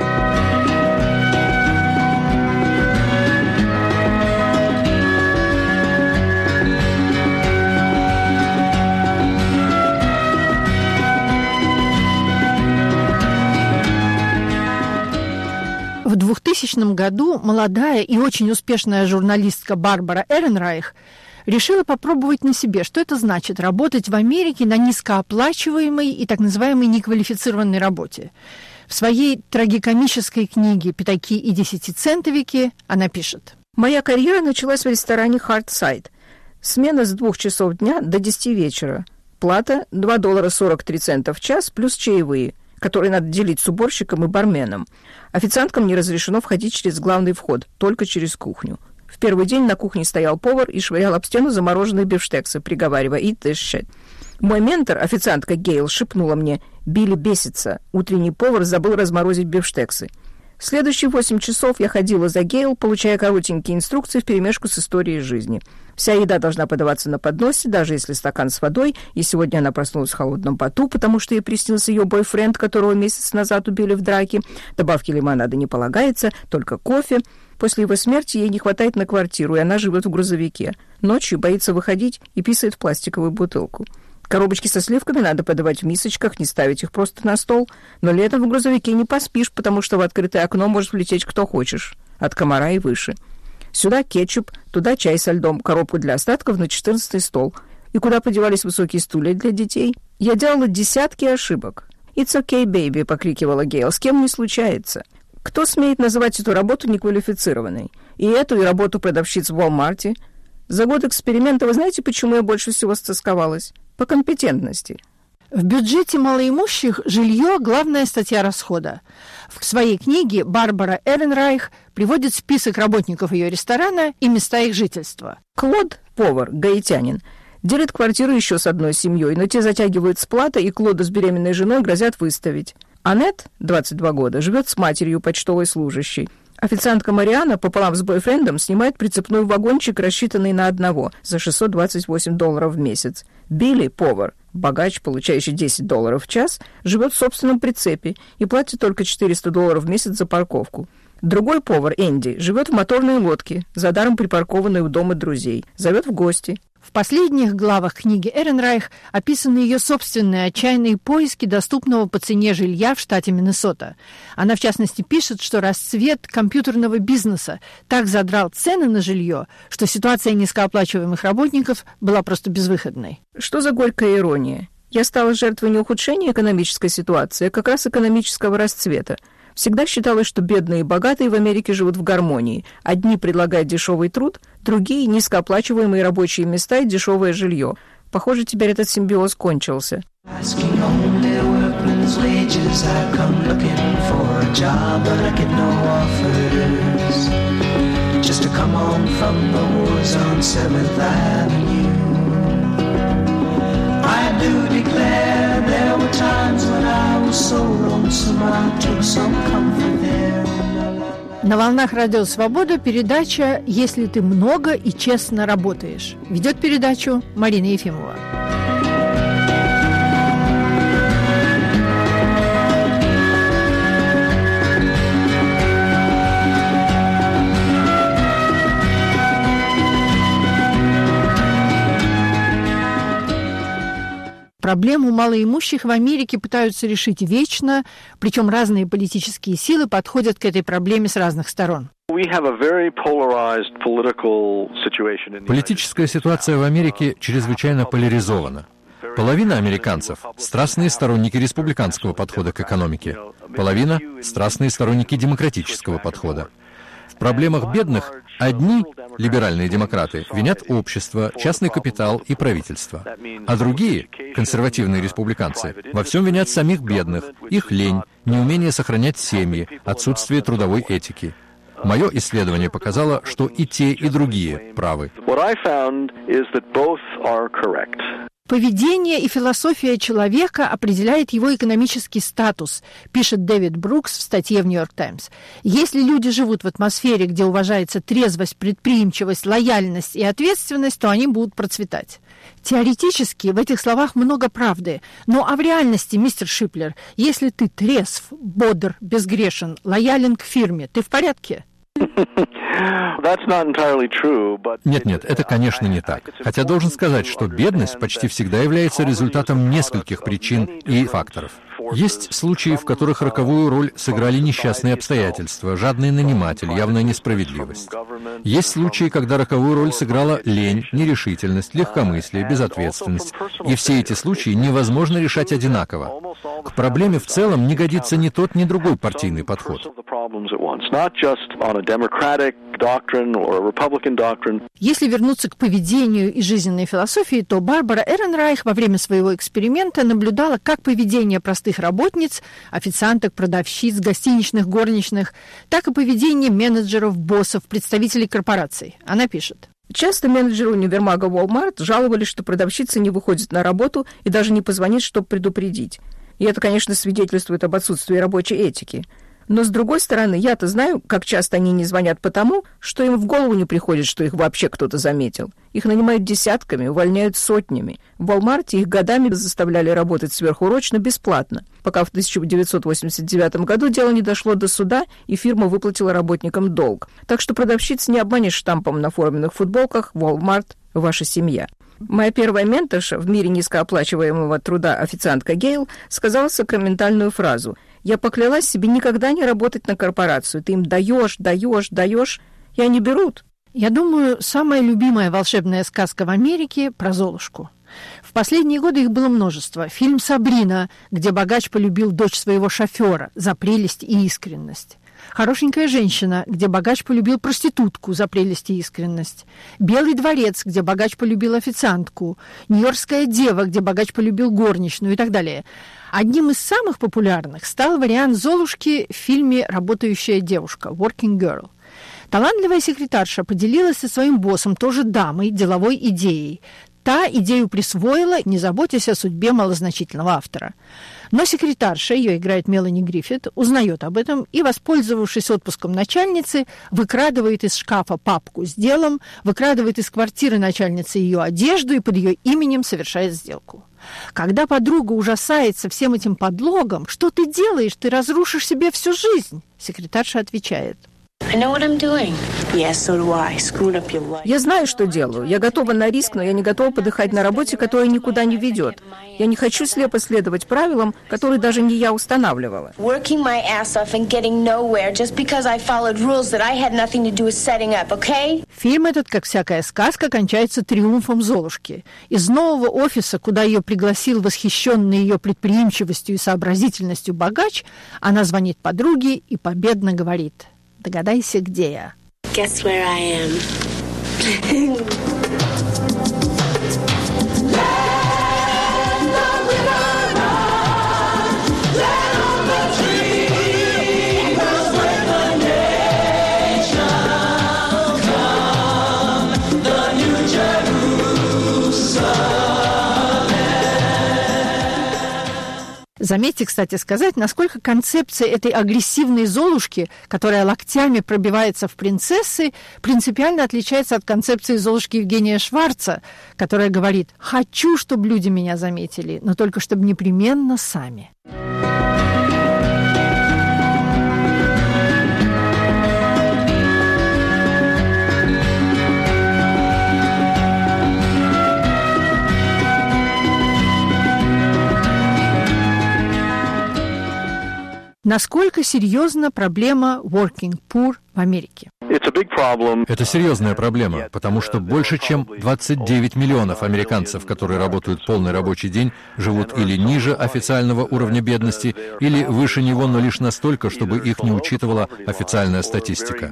В 2000 году молодая и очень успешная журналистка Барбара Эренрайх решила попробовать на себе, что это значит работать в Америке на низкооплачиваемой и так называемой неквалифицированной работе. В своей трагикомической книге «Пятаки и десятицентовики» она пишет. «Моя карьера началась в ресторане Heartside. Смена с 2 часов дня до 10 вечера. Плата $2.43 в час плюс чаевые, которые надо делить с уборщиком и барменом. Официанткам не разрешено входить через главный вход, только через кухню. В первый день на кухне стоял повар и швырял об стену замороженные бифштексы, приговаривая «eat this shit». Мой ментор, официантка Гейл, шепнула мне «Билли бесится, утренний повар забыл разморозить бифштексы». В следующие 8 часов я ходила за Гейл, получая коротенькие инструкции вперемешку с историей жизни. Вся еда должна подаваться на подносе, даже если стакан с водой, и сегодня она проснулась в холодном поту, потому что ей приснился ее бойфренд, которого месяц назад убили в драке. Добавки лимонада не полагается, только кофе. После его смерти ей не хватает на квартиру, и она живет в грузовике. Ночью боится выходить и писает в пластиковую бутылку. Коробочки со сливками надо подавать в мисочках, не ставить их просто на стол. Но летом в грузовике не поспишь, потому что в открытое окно может влететь кто хочешь, от комара и выше. Сюда кетчуп, туда чай со льдом, коробку для остатков на 14-й стол. И куда подевались высокие стулья для детей? Я делала десятки ошибок. «It's okay, baby», — покрикивала Гейл, — «с кем не случается». Кто смеет называть эту работу неквалифицированной? И эту, и работу продавщиц в Walmart. За год эксперимента вы знаете, почему я больше всего стосковалась? По компетентности. В бюджете малоимущих жилье – главная статья расхода. В своей книге Барбара Эренрайх приводит список работников ее ресторана и места их жительства. Клод, повар, гаитянин, делит квартиру еще с одной семьей, но те затягивают с платой, и Клода с беременной женой грозят выставить. Аннет, 22 года, живет с матерью, почтовой служащей. Официантка Мариана пополам с бойфрендом снимает прицепной вагончик, рассчитанный на одного, за $628 в месяц. Билли, повар, богач, получающий $10 в час, живет в собственном прицепе и платит только $400 в месяц за парковку. Другой повар, Энди, живет в моторной лодке, за даром припаркованной у дома друзей, зовет в гости. В последних главах книги Эренрайх описаны ее собственные отчаянные поиски доступного по цене жилья в штате Миннесота. Она, в частности, пишет, что расцвет компьютерного бизнеса так задрал цены на жилье, что ситуация низкооплачиваемых работников была просто безвыходной. Что за горькая ирония? Я стала жертвой не ухудшения экономической ситуации, а как раз экономического расцвета. Всегда считалось, что бедные и богатые в Америке живут в гармонии. Одни предлагают дешевый труд, другие – низкооплачиваемые рабочие места и дешевое жилье. Похоже, теперь этот симбиоз кончился. I do declare there were times when I was so lonesome I took some comfort there. На волнах Радио Свобода передача «Если ты много и честно работаешь». Ведет передачу Марина Ефимова. Проблему малоимущих в Америке пытаются решить вечно, причем разные политические силы подходят к этой проблеме с разных сторон. Политическая ситуация в Америке чрезвычайно поляризована. Половина американцев – страстные сторонники республиканского подхода к экономике, половина – страстные сторонники демократического подхода. В проблемах бедных одни, либеральные демократы, винят общество, частный капитал и правительство, а другие, консервативные республиканцы, во всем винят самих бедных, их лень, неумение сохранять семьи, отсутствие трудовой этики. Мое исследование показало, что и те, и другие правы. Поведение и философия человека определяет его экономический статус, пишет Дэвид Брукс в статье в «Нью-Йорк Таймс». Если люди живут в атмосфере, где уважается трезвость, предприимчивость, лояльность и ответственность, то они будут процветать. Теоретически в этих словах много правды, но в реальности, мистер Шиплер, если ты трезв, бодр, безгрешен, лоялен к фирме, ты в порядке? Нет, это, конечно, не так. Хотя должен сказать, что бедность почти всегда является результатом нескольких причин и факторов. Есть случаи, в которых роковую роль сыграли несчастные обстоятельства, жадный наниматель, явная несправедливость. Есть случаи, когда роковую роль сыграла лень, нерешительность, легкомыслие, безответственность. И все эти случаи невозможно решать одинаково. К проблеме в целом не годится ни тот, ни другой партийный подход. Если вернуться к поведению и жизненной философии, то Барбара Эренрайх во время своего эксперимента наблюдала, как поведение простых работниц, официанток, продавщиц, гостиничных, горничных, так и поведение менеджеров, боссов, представителей корпораций. Она пишет. Часто менеджеры универмага Walmart жаловались, что продавщица не выходит на работу и даже не позвонит, чтобы предупредить. И это, конечно, свидетельствует об отсутствии рабочей этики. Но, с другой стороны, я-то знаю, как часто они не звонят потому, что им в голову не приходит, что их вообще кто-то заметил. Их нанимают десятками, увольняют сотнями. В Walmart их годами заставляли работать сверхурочно бесплатно, пока в 1989 году дело не дошло до суда, и фирма выплатила работникам долг. Так что продавщиц не обманешь штампом на форменных футболках «Walmart – ваша семья». Моя первая менторша в мире низкооплачиваемого труда официантка Гейл сказала сакраментальную фразу: «Я поклялась себе никогда не работать на корпорацию. Ты им даешь, и они берут». Я думаю, самая любимая волшебная сказка в Америке про Золушку. В последние годы их было множество. Фильм «Сабрина», где богач полюбил дочь своего шофера за прелесть и искренность. «Хорошенькая женщина», где богач полюбил проститутку за прелесть и искренность. «Белый дворец», где богач полюбил официантку. «Нью-Йоркская дева», где богач полюбил горничную и так далее. Одним из самых популярных стал вариант Золушки в фильме «Работающая девушка» «Working Girl». Талантливая секретарша поделилась со своим боссом, тоже дамой, деловой идеей. Та идею присвоила, не заботясь о судьбе малозначительного автора. Но секретарша, ее играет Мелани Гриффит, узнает об этом и, воспользовавшись отпуском начальницы, выкрадывает из шкафа папку с делом, выкрадывает из квартиры начальницы ее одежду и под ее именем совершает сделку. Когда подруга ужасается всем этим подлогом, что ты делаешь? Ты разрушишь себе всю жизнь. Секретарша отвечает: Я знаю, что делаю. Я готова на риск, но я не готова подыхать на работе, которая никуда не ведет. Я не хочу слепо следовать правилам, которые даже не я устанавливала. Фильм этот, как всякая сказка, кончается триумфом Золушки. Из нового офиса, куда ее пригласил восхищенный ее предприимчивостью и сообразительностью богач, она звонит подруге и победно говорит: «Догадайся, где я». Guess where I am. Заметьте, кстати сказать, насколько концепция этой агрессивной Золушки, которая локтями пробивается в принцессы, принципиально отличается от концепции Золушки Евгения Шварца, которая говорит: «Хочу, чтобы люди меня заметили, но только чтобы непременно сами». Насколько серьезна проблема working poor в Америке? Это серьезная проблема, потому что больше чем 29 миллионов американцев, которые работают полный рабочий день, живут или ниже официального уровня бедности, или выше него, но лишь настолько, чтобы их не учитывала официальная статистика.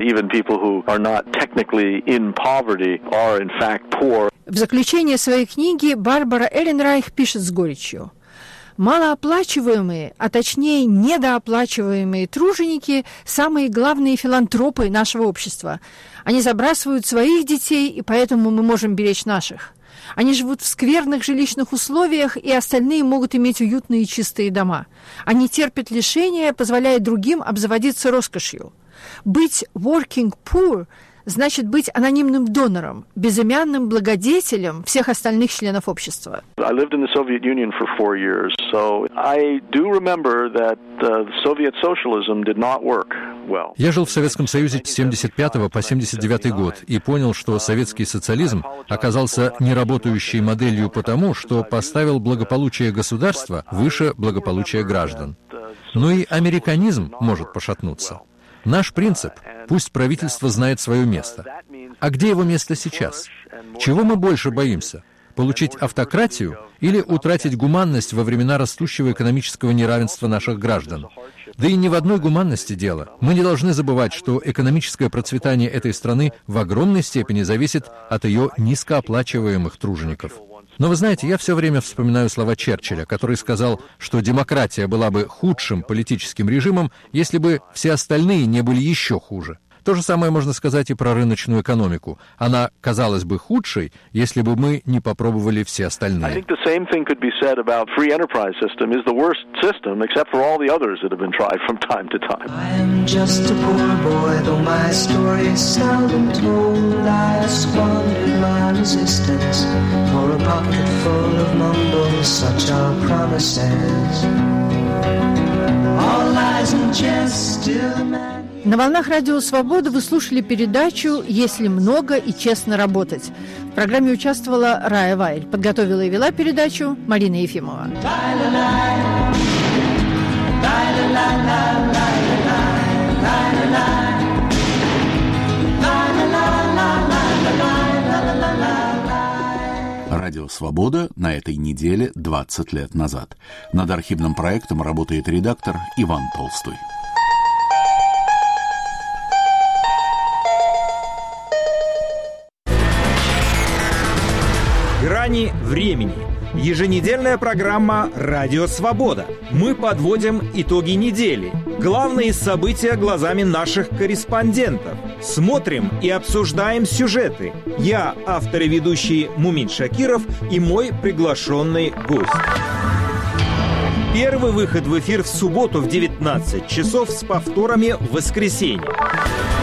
В заключение своей книги Барбара Элленрайх пишет с горечью: малооплачиваемые, а точнее недооплачиваемые труженики – самые главные филантропы нашего общества. Они забрасывают своих детей, и поэтому мы можем беречь наших. Они живут в скверных жилищных условиях, и остальные могут иметь уютные и чистые дома. Они терпят лишения, позволяя другим обзаводиться роскошью. Быть working poor – значит быть анонимным донором, безымянным благодетелем всех остальных членов общества. I lived in the Soviet Union for 4 years, so I do remember that Soviet socialism did not work well. Я жил в Советском Союзе с 1975 по 1979 год и понял, что советский социализм оказался неработающей моделью потому, что поставил благополучие государства выше благополучия граждан. Но и американизм может пошатнуться. Наш принцип – пусть правительство знает свое место. А где его место сейчас? Чего мы больше боимся? Получить автократию или утратить гуманность во времена растущего экономического неравенства наших граждан? Да и не в одной гуманности дело. Мы не должны забывать, что экономическое процветание этой страны в огромной степени зависит от ее низкооплачиваемых тружеников. Но вы знаете, я все время вспоминаю слова Черчилля, который сказал, что демократия была бы худшим политическим режимом, если бы все остальные не были еще хуже. То же самое можно сказать и про рыночную экономику. Она казалась бы худшей, если бы мы не попробовали все остальные. На волнах Радио Свобода вы слушали передачу «Если много и честно работать». В программе участвовала Рая Вайль. Подготовила и вела передачу Марина Ефимова. Радио Радио «Свобода» на этой неделе 20 лет назад. Над архивным проектом работает редактор Иван Толстой. «Грани времени». Еженедельная программа «Радио Свобода». Мы подводим итоги недели. Главные события глазами наших корреспондентов. Смотрим и обсуждаем сюжеты. Я, автор и ведущий Мумин Шакиров, и мой приглашенный гость. Первый выход в эфир в субботу в 19 часов с повторами в воскресенье.